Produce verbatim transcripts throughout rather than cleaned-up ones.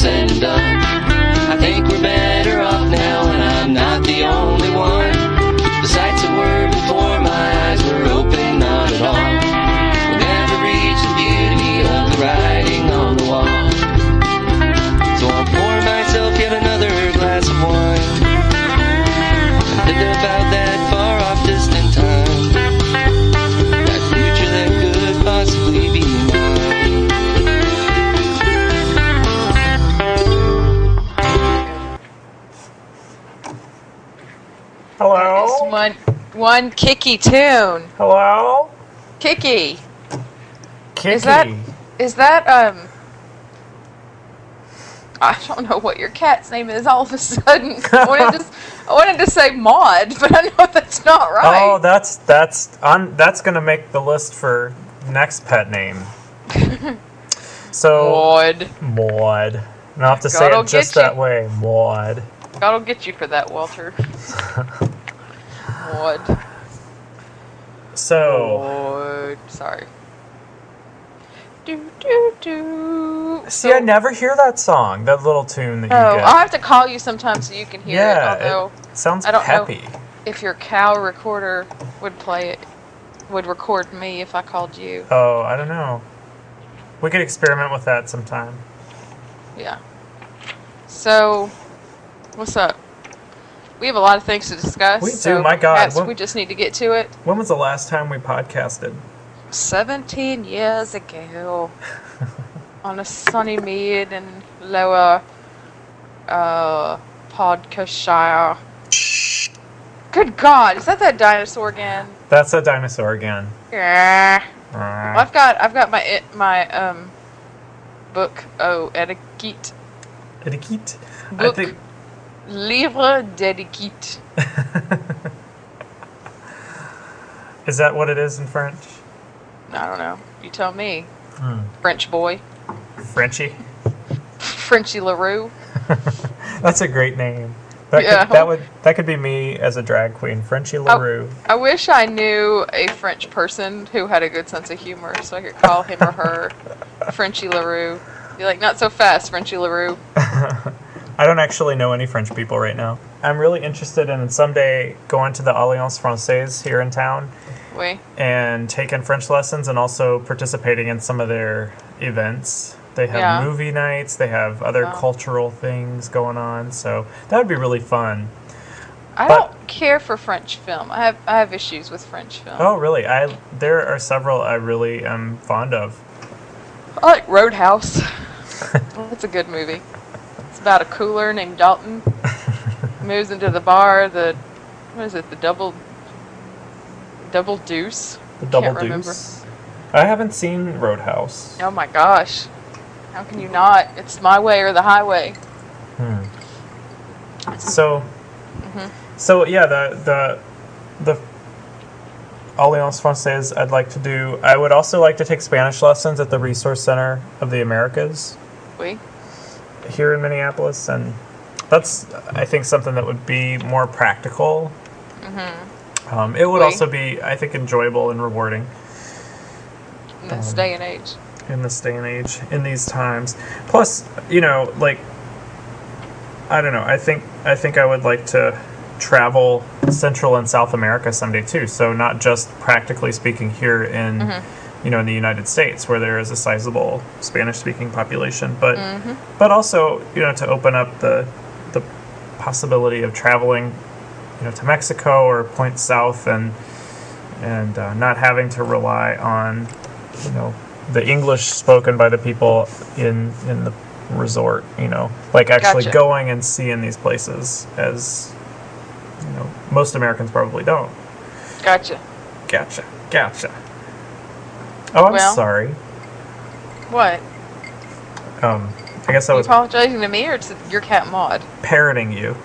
said and done. I think we're better off now, and I'm not the only one. The sights that were before my eyes were open, not at all. We'll never reach the beauty of the writing on the wall. So I'll pour myself yet another glass of wine, think about that far-off distant time, that future that could possibly be mine. Hello? It's one, one kicky tune. Hello? Kicky. Kiki. Is that, is that, um... I don't know what your cat's name is all of a sudden. I wanted to, I wanted to say Maud, but I know that's not right. Oh, that's that's on. That's gonna make the list for next pet name. So Maud. Maud. And I'll have to say God'll it just get you. that way, Maud. God'll get you for that, Walter. Maud. So Maud. Sorry. Do, do, do. see, I never hear that song, that little tune that you Oh, get. I'll have to call you sometime so you can hear yeah, it. Although it sounds I don't peppy. know if your cow recorder would play it, would record me if I called you. Oh, I don't know. We could experiment with that sometime. Yeah. So, what's up? We have a lot of things to discuss. We do, so my God, perhaps what- we just need to get to it. When was the last time we podcasted? Seventeen years ago, on a sunny mead in Lower uh, Podcastshire. Good God, is that that dinosaur again? That's a dinosaur again. Yeah. Uh, Well, I've got I've got my my um book. Oh, etiquette. Etiquette? I Book. think. Livre d'etiquette. Is that what it is in French? I don't know. You tell me. Hmm. French boy. Frenchie? Frenchy LaRue. That's a great name. That Yeah. could, that would that could be me as a drag queen, Frenchie LaRue. I wish I knew a French person who had a good sense of humor so I could call him or her Frenchy LaRue. Be like, not so fast, Frenchy LaRue. I don't actually know any French people right now. I'm really interested in someday going to the Alliance Française here in town Oui. and taking French lessons and also participating in some of their events. They have Yeah. movie nights, they have other Wow. cultural things going on, so that would be really fun. I But- don't care for French film. I have I have issues with French film. Oh, really? I there are several I really am fond of. I like Roadhouse. That's a good movie. It's about a cooler named Dalton. Moves into the bar, the what is it, the double double deuce? The Double Can't remember. Deuce. I haven't seen Roadhouse. Oh my gosh. How can you not? It's my way or the highway. Hmm. So, Mhm. so yeah, the the the Alliance Française I'd like to do. I would also like to take Spanish lessons at the Resource Center of the Americas Oui. here in Minneapolis, and that's I think something that would be more practical. Mm-hmm. Um, it would Oui. also be, I think, enjoyable and rewarding In this Um, day and age. in this day and age, in these times. Plus, you know, like, I don't know. I think I think I would like to travel Central and South America someday too. So not just practically speaking here in, Mm-hmm. you know, in the United States where there is a sizable Spanish-speaking population, but Mm-hmm. but also, you know, to open up the the possibility of traveling, you know, to Mexico or points south and and uh, not having to rely on, you know, the English spoken by the people in in the resort, you know, like actually Gotcha. going and seeing these places, as you know, most Americans probably don't. Gotcha. Gotcha, gotcha. Oh, I'm Well- sorry. What? Um, I guess I Are you was apologizing to me or to your cat Maud? parroting you.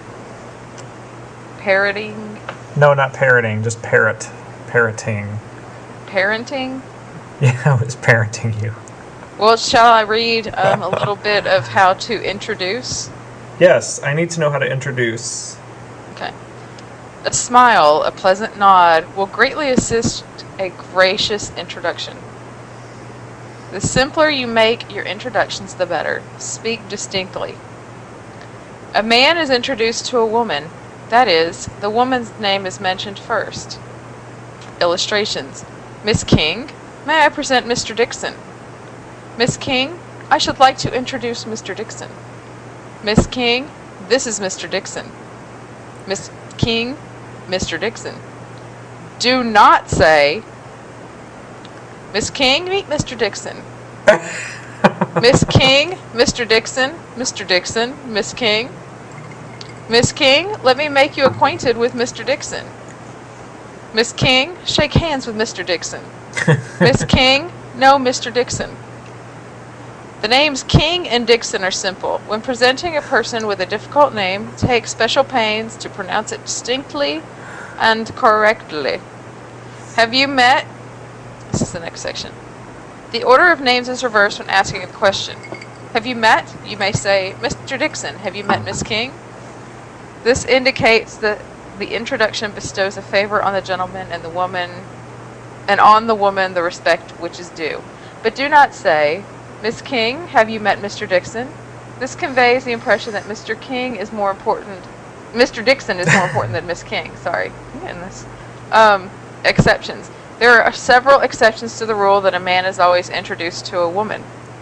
Parroting? No, not parroting, just parrot, parroting. Parenting? Yeah, I was parenting you. Well, shall I read um, a little bit of how to introduce? Yes, I need to know how to introduce. Okay. A smile, a pleasant nod will greatly assist a gracious introduction. The simpler you make your introductions, the better. Speak distinctly. A man is introduced to a woman. That is, the woman's name is mentioned first. Illustrations. Miss King, may I present Mister Dixon? Miss King, I should like to introduce Mister Dixon. Miss King, this is Mister Dixon. Miss King, Mister Dixon. Do not say, Miss King, meet Mister Dixon. Miss King, Mister Dixon, Mister Dixon, Miss King. Miss King, let me make you acquainted with Mister Dixon. Miss King, shake hands with Mister Dixon. Miss King, no Mister Dixon. The names King and Dixon are simple. When presenting a person with a difficult name, take special pains to pronounce it distinctly and correctly. Have you met? This is the next section. The order of names is reversed when asking a question. Have you met? You may say, Mister Dixon, have you met Miss King? This indicates that the introduction bestows a favor on the gentleman and the woman, and on the woman the respect which is due. But do not say, Miss King, have you met Mister Dixon? This conveys the impression that Mister King is more important. Mister Dixon is more important than Miss King. Sorry, I'm getting this. Um, exceptions. There are several exceptions to the rule that a man is always introduced to a woman.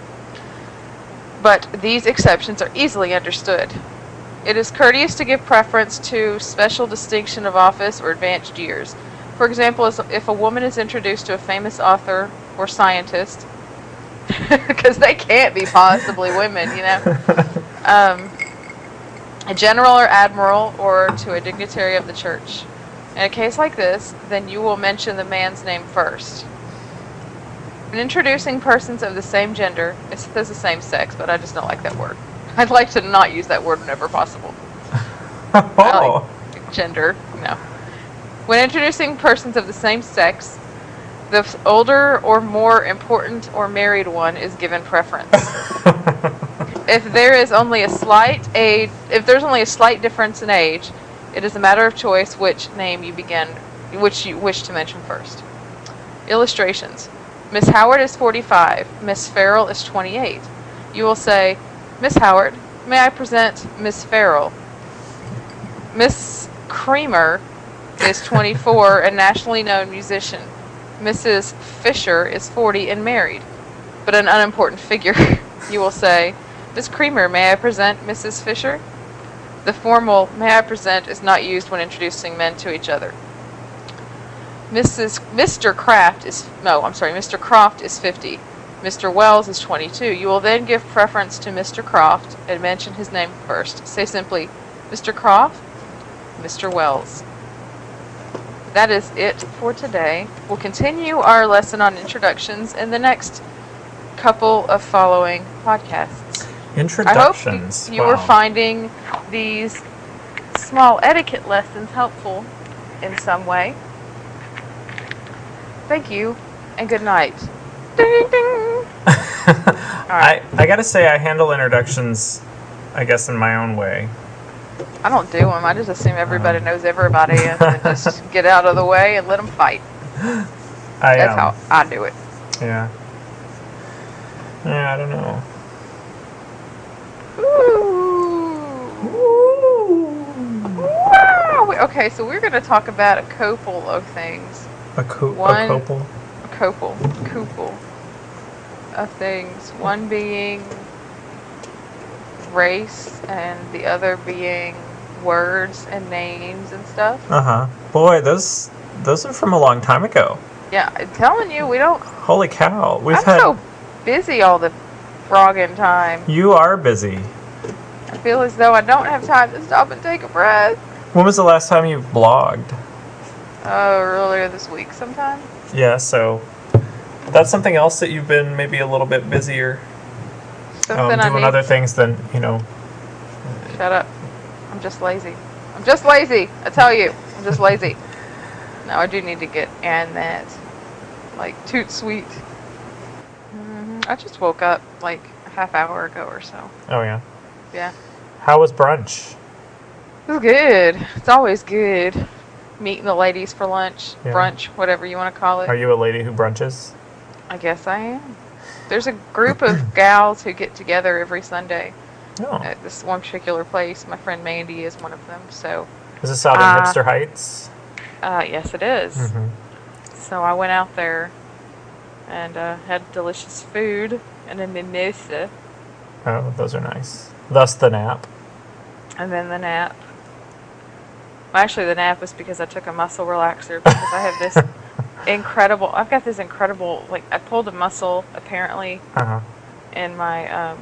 But these exceptions are easily understood. It is courteous to give preference to special distinction of office or advanced years. For example, if a woman is introduced to a famous author or scientist, because they can't be possibly women, you know, um, a general or admiral, or to a dignitary of the church. In a case like this, then you will mention the man's name first. In introducing persons of the same gender, it says the same sex, but I just don't like that word. I'd like to not use that word whenever possible. Oh. I like gender, no. When introducing persons of the same sex, the older or more important or married one is given preference. If there is only a slight age, if there's only a slight difference in age, it is a matter of choice which name you begin, which you wish to mention first. Illustrations. Miss Howard is forty-five. Miss Farrell is twenty-eight. You will say, Miss Howard, may I present Miss Farrell? Miss Creamer is twenty-four, a nationally known musician. Missus Fisher is forty and married, but an unimportant figure. You will say, Miss Creamer, may I present Missus Fisher? The formal may I present is not used when introducing men to each other. Missus Mister Kraft is, no, I'm sorry, Mister Croft is fifty. Mister Wells is twenty-two. You will then give preference to Mister Croft and mention his name first. Say simply, Mister Croft, Mister Wells. That is it for today. We'll continue our lesson on introductions in the next couple of following podcasts. Introductions. I hope you, you wow. were finding these small etiquette lessons helpful in some way. Thank you, and good night. Ding, ding. I, I gotta say, I handle introductions, I guess, in my own way. I don't do them. I just assume everybody Um. knows everybody and then just get out of the way and let them fight. I, That's um, how I do it. Yeah. Yeah, I don't know. Ooh. Wow. Okay, so we're going to talk about a couple of things. A, co- One- a couple? A couple. Couple of things. One being race and the other being words and names and stuff. Uh-huh. Boy, those those are from a long time ago. Yeah, I'm telling you, we don't... Holy cow. We've I'm had... so busy all the frogging time. You are busy. I feel as though I don't have time to stop and take a breath. When was the last time you blogged? Oh, earlier this week sometime. Yeah, so that's something else that you've been maybe a little bit busier Something um, I doing need. other things than, you know. Shut up. I'm just lazy. I'm just lazy. I tell you, I'm just lazy. No, I do need to get and that, like, toot sweet. hmm I just woke up like a half hour ago or so. Oh, yeah. Yeah. How was brunch? It was good. It's always good. Meeting the ladies for lunch, Yeah. brunch, whatever you want to call it. Are you a lady who brunches? I guess I am. There's a group of gals who get together every Sunday Oh. at this one particular place. My friend Mandy is one of them. So, Is this out in Uh, Hipster Heights? uh, yes, it is. Mm-hmm. So I went out there and uh, had delicious food and a mimosa, Oh, those are nice. Thus the nap. and then the nap. Well, actually, the nap was because I took a muscle relaxer because I have this incredible. I've got this incredible. Like I pulled a muscle apparently Uh-huh. in my um,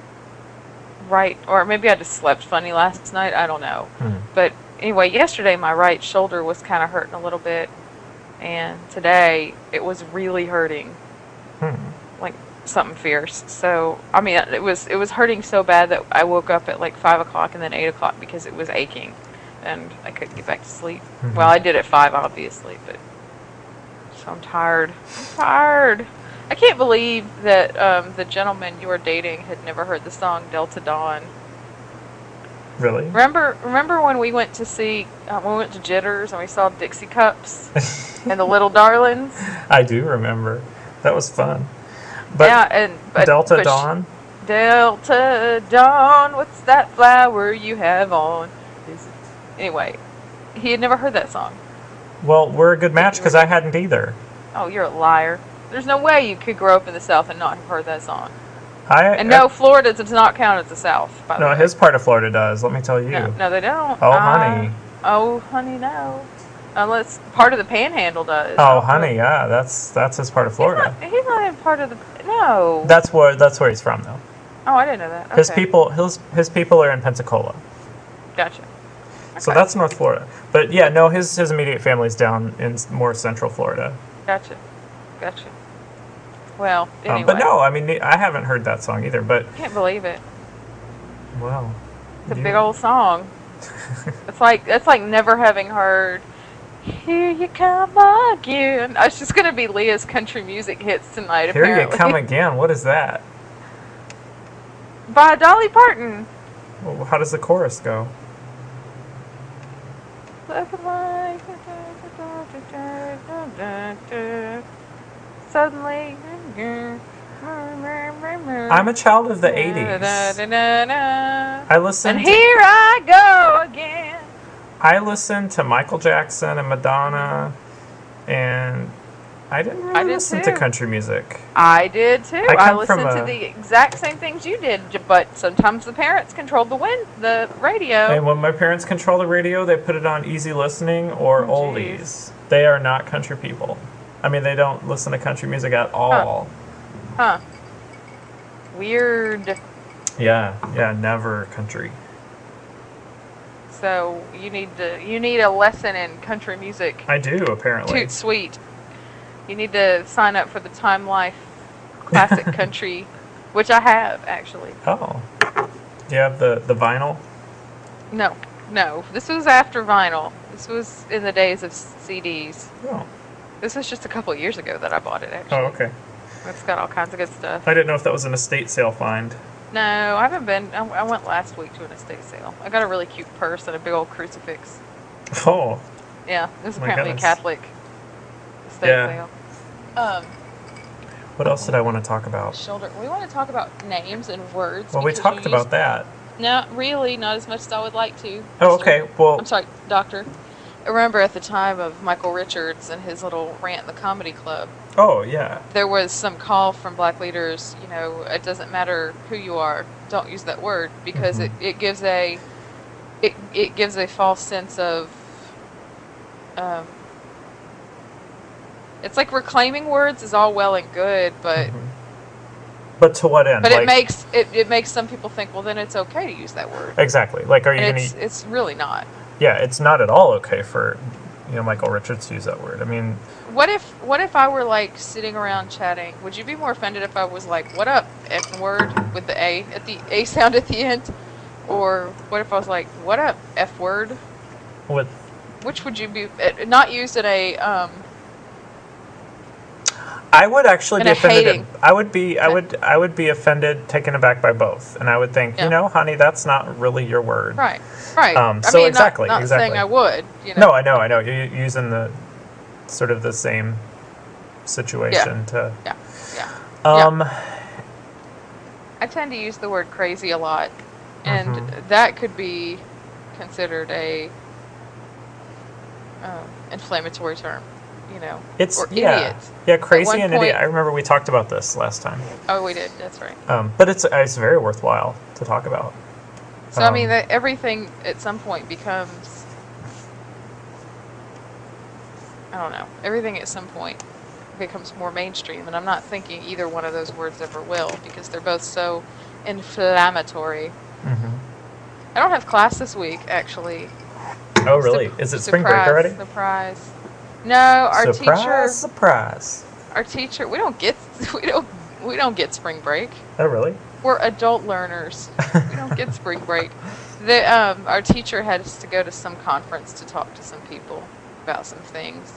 right, or maybe I just slept funny last night. I don't know. Hmm. But anyway, yesterday my right shoulder was kind of hurting a little bit, and today it was really hurting, Hmm. like something fierce. So I mean, it was it was hurting so bad that I woke up at like five o'clock and then eight o'clock because it was aching, and I couldn't get back to sleep. Mhm. Well, I did at five, obviously, but so I'm tired. I'm tired. I can't believe that um, the gentleman you were dating had never heard the song Delta Dawn. Really? Remember, remember when we went to see, uh, when we went to Jitters and we saw Dixie Cups and the Little Darlings? I do remember. That was fun. But yeah, and but, Delta but sh- Dawn? Delta Dawn, what's that flower you have on? Is it? Anyway, he had never heard that song. Well, we're a good match because I hadn't either. Oh, you're a liar. There's no way you could grow up in the South and not have heard that song. I And no, Florida does not count as the South, by the No, way. his part of Florida does. Let me tell you. No, no, they don't. Oh, Uh, honey. Oh, honey, no. Unless part of the Panhandle does. Oh, honey, yeah, that's that's his part of Florida. He's not, he's not even part of the. No. That's where that's where he's from, though. Oh, I didn't know that. His Okay. people, his his people are in Pensacola, Gotcha. so Okay. that's North Florida. But yeah, no, his his immediate family's down in s- more Central Florida. Gotcha. Gotcha. Well, Um, anyway. but no, I mean, I haven't heard that song either. But I can't believe it. well, It's a you- big old song. It's like it's like never having heard "Here You Come Again." It's just gonna be Leah's country music hits tonight. Here apparently. you come again. What is that? By Dolly Parton. Well, how does the chorus go? Suddenly, I'm a child of the eighties. I listened. and here I go again. I listened to Michael Jackson and Madonna, and I didn't really I did listen too. to country music. I did too. I I, come from listened to a- the exact same things you did, j- but sometimes the parents controlled the wind, the radio. And when my parents control the radio, they put it on easy listening or Oh, oldies. geez. They are not country people. I mean, they don't listen to country music at all. Huh. Weird. Yeah, yeah, never country. So you need to you need a lesson in country music. I do, apparently. Toot sweet. You need to sign up for the Time Life Classic Country, which I have actually. Oh. Do you have the, the vinyl? No, no. This was after vinyl. This was in the days of C Ds. Oh. This was just a couple of years ago that I bought it, actually. Oh, okay. It's got all kinds of good stuff. I didn't know if that was an estate sale find. No, I haven't been. I, I went last week to an estate sale. I got a really cute purse and a big old crucifix. Oh. Yeah, it was My apparently goodness. a Catholic estate Yeah. sale. Um, What else did I want to talk about? shoulder. We want to talk about names and words. Well, we because talked you about used- that. Not really, not as much as I would like to. Oh, Mister okay. Well, I'm sorry, Doctor. I remember at the time of Michael Richards and his little rant in the comedy club, oh, yeah. there was some call from black leaders, you know, it doesn't matter who you are, don't use that word, because Mhm. it, it gives a it, it gives a false sense of um, it's like reclaiming words is all well and good, but Mhm. But to what end? but like, it makes it, it makes some people think, well, then it's okay to use that word. Exactly. Like, are you And going it's to... it's really not. Yeah, it's not at all okay for, you know, Michael Richards to use that word. I mean, What if what if I were like sitting around chatting? Would you be more offended if I was like, "What up, F word" with the A at the A sound at the end, or what if I was like, "What up, F word"? with... Which would you be uh, not used in a um? I would actually And be a offended. hating. At, I would be. I Okay. would. I would be offended, taken aback by both, and I would think, Yeah. you know, honey, that's not really your word. Right, right. Um, I so mean, exactly, not, not exactly. saying I would. You know. No, I know, I know. You're using the sort of the same situation to. Yeah, yeah. Um, I tend to use the word crazy a lot, and Mhm. that could be considered a um, inflammatory term, you know, It's or yeah, idiot. yeah, crazy one and point- idiot. I remember we talked about this last time, Oh, we did. That's right. um, but it's it's very worthwhile to talk about. So I mean, Um, that everything at some point becomes, I don't know, everything at some point becomes more mainstream, and I'm not thinking either one of those words ever will because they're both so inflammatory. mhm. I don't have class this week, actually. Oh, really? Sup- Is it spring break surprise, already? Surprise. No, our surprise, teacher, surprise. our teacher, we don't get, we don't, we don't get spring break. Oh, really? We're adult learners. We don't get spring break. The, um, our teacher had us to go to some conference to talk to some people about some things.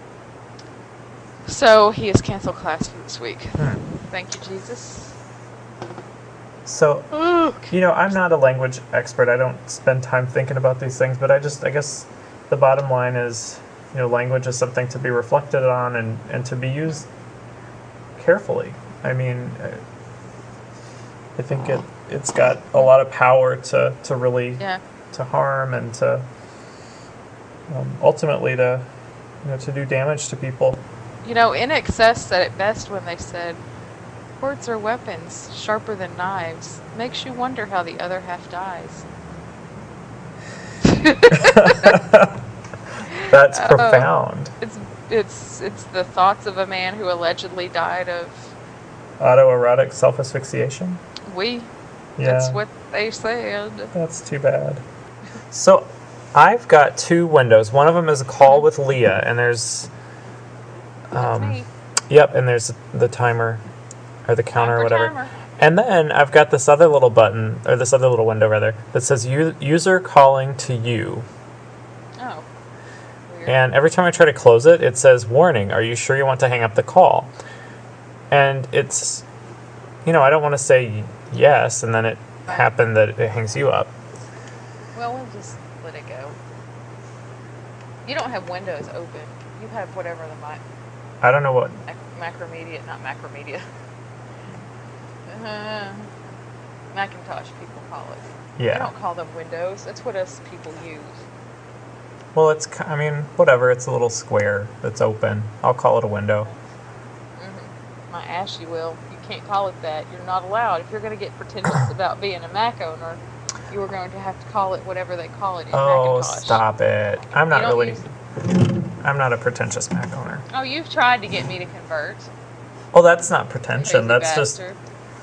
So he has canceled class for this week. Hmm. Thank you, Jesus. So, Ooh. you know, I'm not a language expert. I don't spend time thinking about these things, but I just, I guess the bottom line is, you know, language is something to be reflected on and, and to be used carefully. I mean, I, I think it, it's got a lot of power to, to really, Yeah. to harm and to, um, ultimately to, you know, to do damage to people. You know, In Excess said it best when they said, words are weapons, sharper than knives. Makes you wonder how the other half dies. That's Oh. profound. It's it's it's the thoughts of a man who allegedly died of Autoerotic self-asphyxiation? we. Yeah. That's what they said. That's too bad. So, I've got two windows. One of them is a call with Leah, and there's, That's um, me. yep, and there's the timer or the counter or Timer, whatever. timer. And then I've got this other little button, or this other little window rather, that says U- user calling to you. Oh. Weird. And every time I try to close it, it says, warning, are you sure you want to hang up the call? And it's, you know, I don't want to say yes, and then it happened that it hangs you up. Well, we'll just let it go. You don't have Windows open. You have whatever the mic. I don't know what, Mac- Macromedia, not Macromedia. Uh, Macintosh people call it. They yeah. don't call them Windows. That's what us people use. Well, it's, ki- I mean, whatever, it's a little square that's open. I'll call it a window. Hmm My ass, you will. You can't call it that. You're not allowed. If you're going to get pretentious about being a Mac owner, you are going to have to call it whatever they call it in Oh, Macintosh. stop it. I'm not You don't really, use- I'm not a pretentious Mac owner. Oh, you've tried to get me to convert. Well, that's not pretension. Crazy That's just, bastard.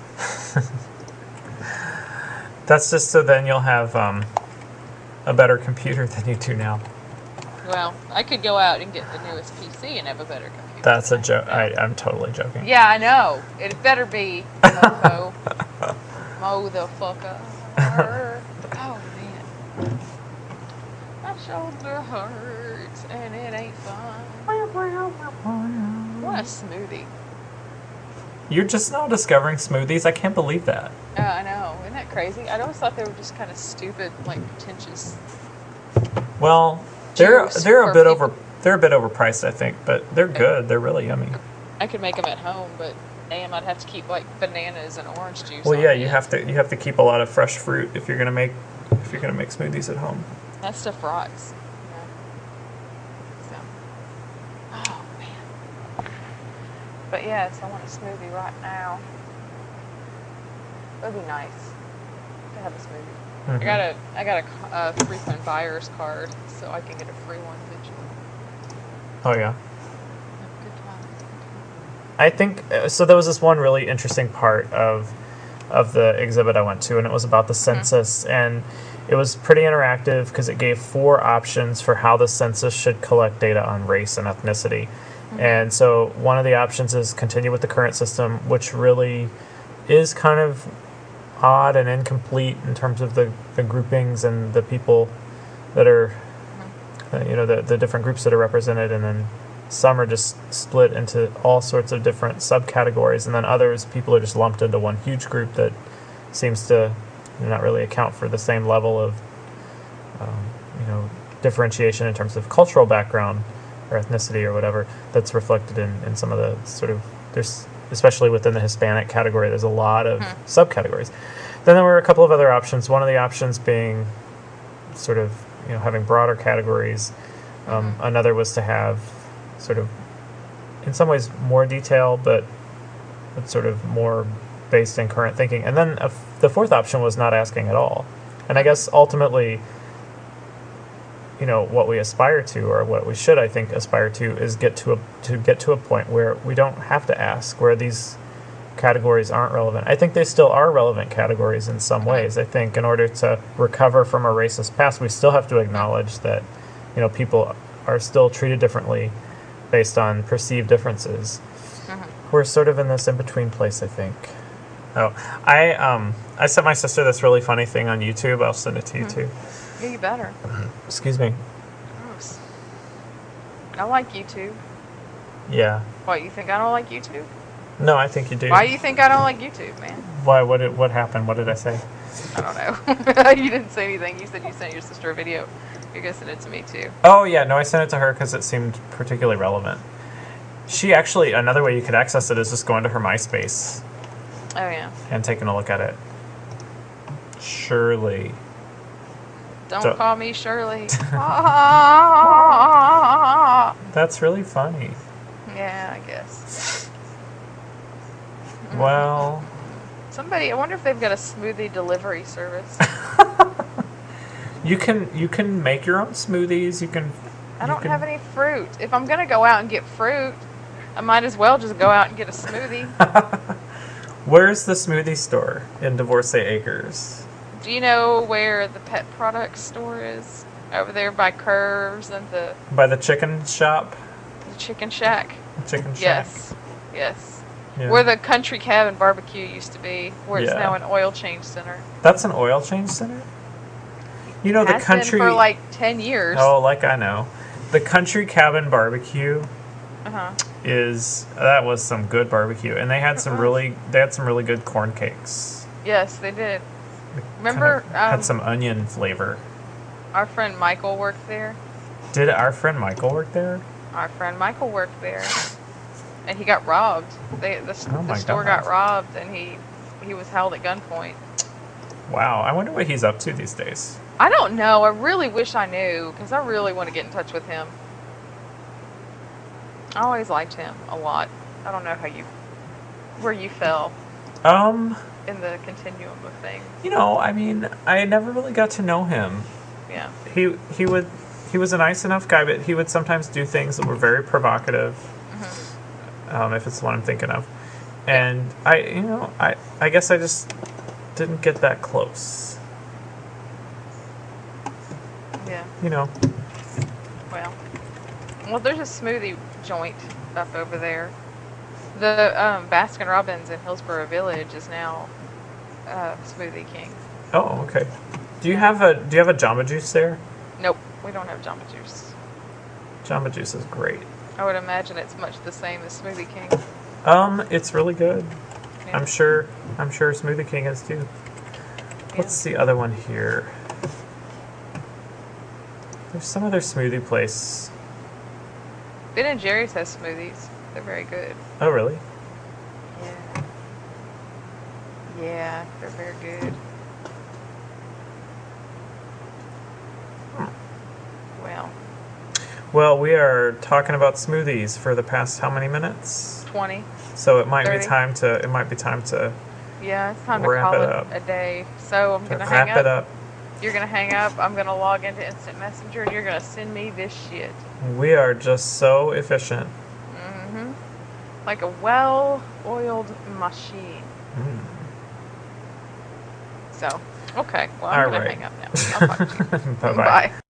that's just so then you'll have um, a better computer than you do now. Well, I could go out and get the newest P C and have a better computer. That's a joke. I'm totally joking. Yeah, I know. It better be mofo. Mo the fucker. Oh man. My shoulder hurts and it ain't fun. What a smoothie. You're just now discovering smoothies? I can't believe that. Oh, I know. Isn't that crazy? I always thought they were just kind of stupid, like pretentious. Well, they're Juice they're a for bit people. over they're a bit overpriced, I think, but they're good. They're really yummy. I could make them at home, but damn, I'd have to keep like bananas and orange juice. Well, on yeah, it. you have to you have to keep a lot of fresh fruit if you're gonna make if you're gonna make smoothies at home. That stuff rocks. Yeah. So. Oh man. But yes, I want a smoothie right now. That'd be nice to have a smoothie. Mhm. I got a I got a, c- a frequent buyer's card, so I can get a free one eventually. Oh yeah. Good times. I think uh, so. There was this one really interesting part of of the exhibit I went to, and it was about the census, and it was pretty interactive because it gave four options for how the census should collect data on race and ethnicity. And so one of the options is continue with the current system, which really is kind of odd and incomplete in terms of the, the groupings and the people that are, uh, you know, the, the different groups that are represented, and then some are just split into all sorts of different subcategories, and then others, people are just lumped into one huge group that seems to not really account for the same level of, um, you know, differentiation in terms of cultural background or ethnicity or whatever that's reflected in, in some of the sort of, there's especially within the Hispanic category, there's a lot of Mhm. subcategories. Then there were a couple of other options. One of the options being sort of, you know, having broader categories. Um, Mhm. Another was to have sort of, in some ways, more detail, but, but sort of more based in current thinking. And then a f- the fourth option was not asking at all. And I guess ultimately, you know, what we aspire to, or what we should, I think, aspire to, is get to a to get to a point where we don't have to ask, where these categories aren't relevant. I think they still are relevant categories in some ways. I think in order to recover from a racist past, we still have to acknowledge that, you know, people are still treated differently based on perceived differences. Mhm. We're sort of in this in-between place, I think. Oh, I um I sent my sister this really funny thing on YouTube. I'll send it to you too. Yeah, you better. Excuse me. Gross. I like YouTube. Yeah. What, you think I don't like YouTube? No, I think you do. Why do you think I don't like YouTube, man? Why? What did, what happened? What did I say? I don't know. You didn't say anything. You said you sent your sister a video. You're gonna send it to me too. Oh, yeah. No, I sent it to her because it seemed particularly relevant. She actually, another way you could access it is just going to her MySpace Oh yeah. and taking a look at it. Shirley. Don't Don't- call me Shirley. Ah. That's really funny. Yeah, I guess. Well, Somebody, I wonder if they've got a smoothie delivery service. you can you can make your own smoothies. You can. I you don't can- have any fruit. If I'm gonna go out and get fruit, I might as well just go out and get a smoothie. Where's the smoothie store in Divorcee Acres? Do you know where the pet products store is? Over there by Curves and the, By the chicken shop? the Chicken Shack? Chicken shack? Yes. Yes. Yeah. Where the Country Cabin Barbecue used to be, where it's Yeah. now an oil change center. That's an oil change center? You know, the Has country. been for like ten years. Oh, like I know. The Country Cabin Barbecue Uh-huh. is. That was some good barbecue. And they had some Uh-uh. really. They had some really good corn cakes. Yes, they did. It Remember, kind of had um, some onion flavor. Our friend Michael worked there. Did our friend Michael work there? Our friend Michael worked there, and he got robbed. They, the Oh the my store God. got robbed, and he he was held at gunpoint. Wow. I wonder what he's up to these days. I don't know. I really wish I knew, because I really want to get in touch with him. I always liked him a lot. I don't know how you, where you fell Um, in the continuum of things. you know, I mean, I never really got to know him. Yeah. He he would he was a nice enough guy, but he would sometimes do things that were very provocative. Mm-hmm. Um, if it's the one I'm thinking of, and I you know I I guess I just didn't get that close. Yeah. You know. Well, well, there's a smoothie joint up over there. The um, Baskin Robbins in Hillsborough Village is now uh, Smoothie King. Oh, okay. Do you have a Do you have a Jamba Juice there? Nope, we don't have Jamba Juice. Jamba Juice is great. I would imagine it's much the same as Smoothie King. Um, it's really good. Yeah. I'm sure. I'm sure Smoothie King is too. What's the other one here? There's some other smoothie place. Ben and Jerry's has smoothies. They're very good. Oh, really? Yeah. Yeah, they're very good. Well, Well, we are talking about smoothies for the past how many minutes? twenty. So it might thirty. be time to. It might be time to Yeah, it's time to Wrap call it it up. a day. So I'm to gonna wrap hang it up. up. You're gonna hang up. I'm gonna log into Instant Messenger, and you're gonna send me this shit. We are just so efficient. Mm-hmm. Like a well-oiled machine. Mm. So, okay. Well, I'm All gonna right. hang up now. I'll talk to you. Bye-bye. Bye.